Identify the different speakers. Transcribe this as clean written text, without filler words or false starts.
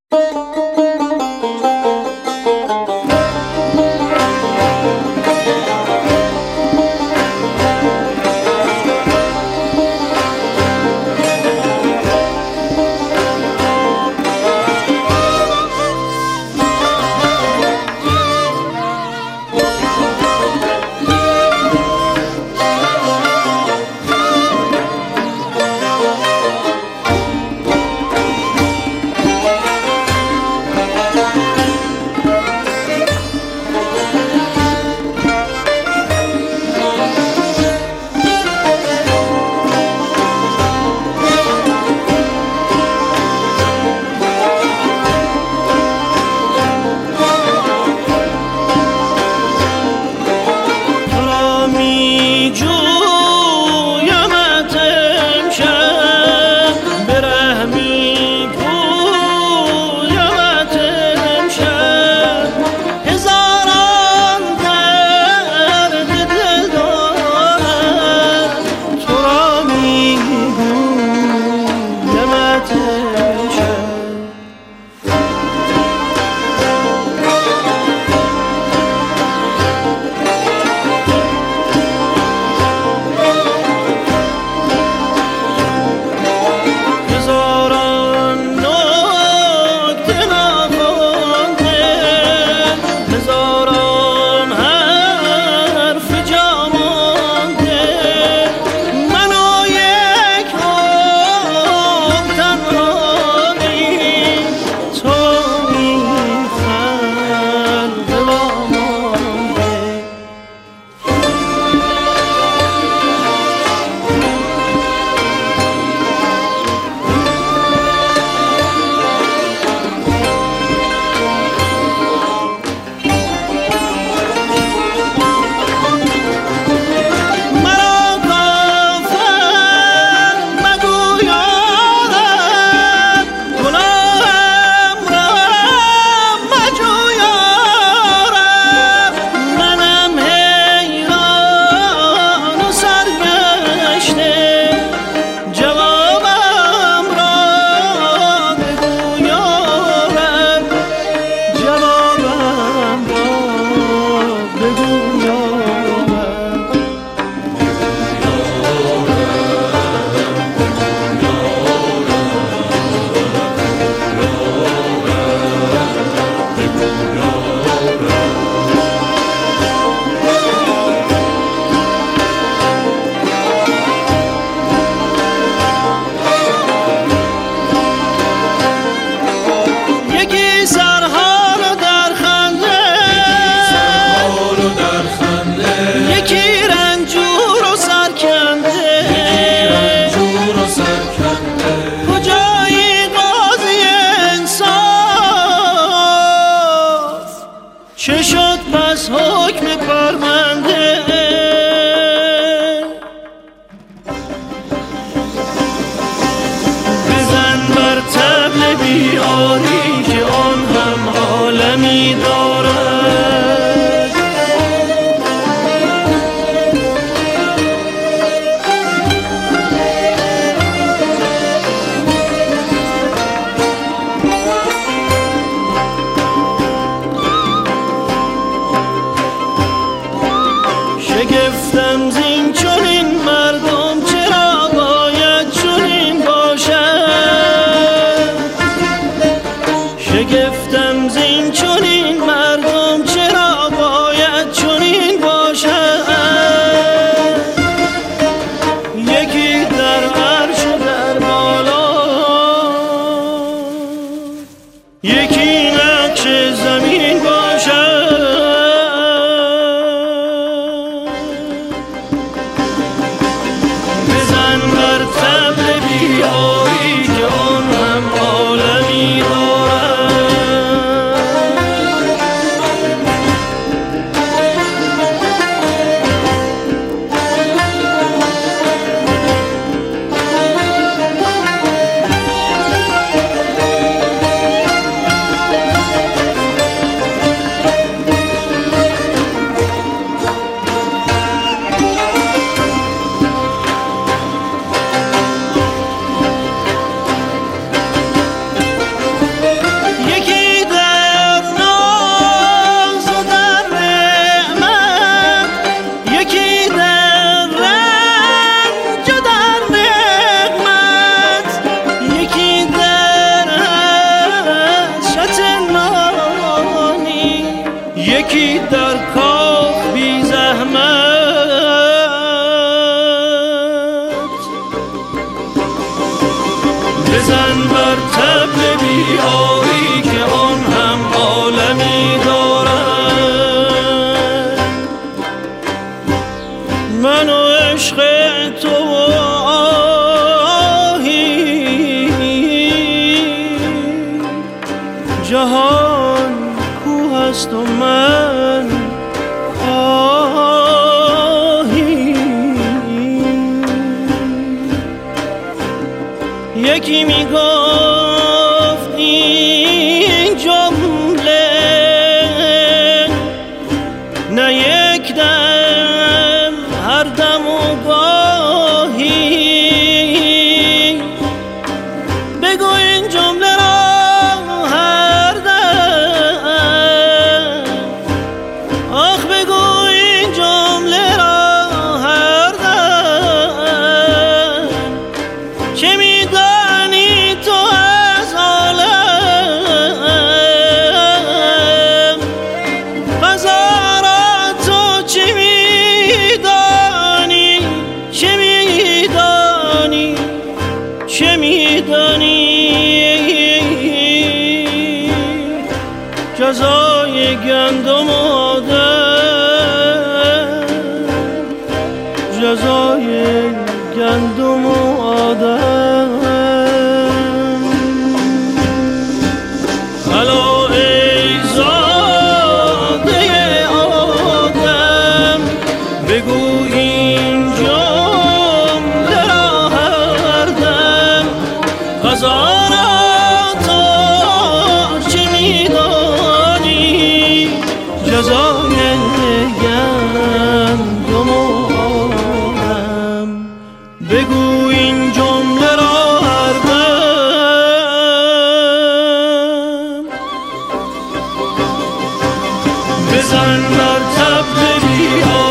Speaker 1: چه شد پس حکم کارمنده؟ بزن بر طبل بیاری که آن هم عالمی دارد. شگفتم زین چنین مردم چرا باید چنین باشد؟ شگفتم زین چنین مردم چرا باید چنین باشد؟ یکی در عرش و در بالا، یکی نقش زمین باشد. جهان کوه است و من خواهی. یکی میگفت این جمله نه یک دم هر دم و گاهی. بگو این جمله را هر دم، آخ بگو این جمله را هر دم. چه میدانی تو از عالم، غذا را تو چه میدانی، چه میدانی، چه میدانی. جزای گندم و آدم، جزای گندم و آدم. الا ای زاده آدم، بگو این جمله را هر دم. غذا را تو چه میدانی، جزای گندم و آدم. بگو این جمله را هر دم. بزن بر طبل بی‌آوازی